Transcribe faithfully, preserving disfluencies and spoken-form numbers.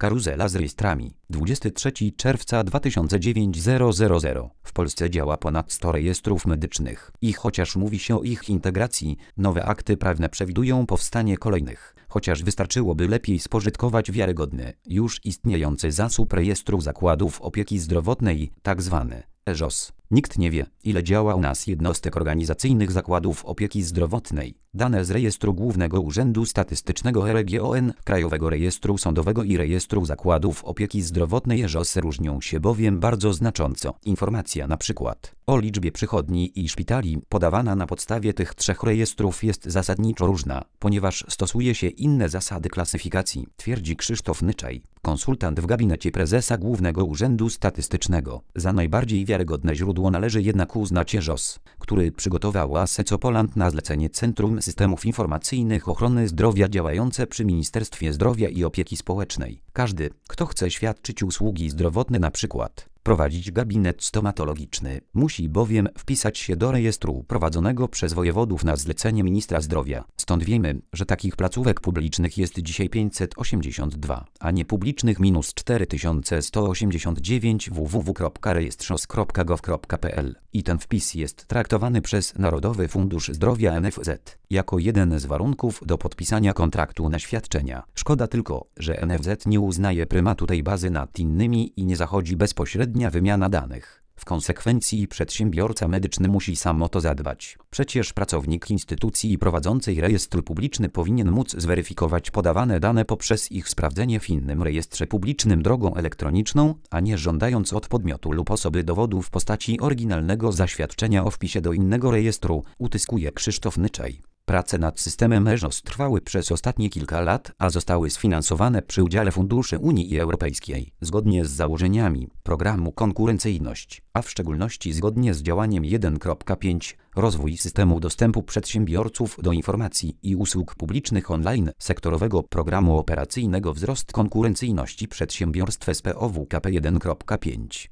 Karuzela z rejestrami. dwudziestego trzeciego czerwca dwa tysiące dziewiątego. W Polsce działa ponad sto rejestrów medycznych. I chociaż mówi się o ich integracji, nowe akty prawne przewidują powstanie kolejnych. Chociaż wystarczyłoby lepiej spożytkować wiarygodny, już istniejący zasób rejestrów zakładów opieki zdrowotnej, tak zwany E Z O S. Nikt nie wie, ile działa u nas jednostek organizacyjnych zakładów opieki zdrowotnej. Dane z Rejestru Głównego Urzędu Statystycznego R G O N, Krajowego Rejestru Sądowego i Rejestru Zakładów Opieki Zdrowotnej E Z O S różnią się bowiem bardzo znacząco. Informacja na przykład o liczbie przychodni i szpitali podawana na podstawie tych trzech rejestrów jest zasadniczo różna, ponieważ stosuje się inne zasady klasyfikacji, twierdzi Krzysztof Nyczaj, konsultant w gabinecie prezesa Głównego Urzędu Statystycznego. Za najbardziej wiarygodne źródło należy jednak uznać E Z O S, który przygotował Asseco Poland na zlecenie Centrum Systemów Informacyjnych Ochrony Zdrowia działające przy Ministerstwie Zdrowia i Opieki Społecznej. Każdy, kto chce świadczyć usługi zdrowotne, na przykład prowadzić gabinet stomatologiczny, musi bowiem wpisać się do rejestru prowadzonego przez wojewodów na zlecenie ministra zdrowia. Stąd wiemy, że takich placówek publicznych jest dzisiaj pięćset osiemdziesiąt dwa, a niepublicznych minus cztery tysiące sto osiemdziesiąt dziewięć. w w w kropka rejestrsos kropka gov kropka p l. I ten wpis jest traktowany przez Narodowy Fundusz Zdrowia N F Z jako jeden z warunków do podpisania kontraktu na świadczenia. Szkoda tylko, że N F Z nie uznaje prymatu tej bazy nad innymi i nie zachodzi bezpośrednia wymiana danych. W konsekwencji przedsiębiorca medyczny musi sam o to zadbać. Przecież pracownik instytucji prowadzącej rejestr publiczny powinien móc zweryfikować podawane dane poprzez ich sprawdzenie w innym rejestrze publicznym drogą elektroniczną, a nie żądając od podmiotu lub osoby dowodu w postaci oryginalnego zaświadczenia o wpisie do innego rejestru, utyskuje Krzysztof Nyczaj. Prace nad systemem E Z O S trwały przez ostatnie kilka lat, a zostały sfinansowane przy udziale funduszy Unii Europejskiej, zgodnie z założeniami programu Konkurencyjność, a w szczególności zgodnie z działaniem jeden kropka pięć Rozwój systemu dostępu przedsiębiorców do informacji i usług publicznych online sektorowego programu operacyjnego Wzrost konkurencyjności przedsiębiorstw S P O W K P jeden kropka pięć.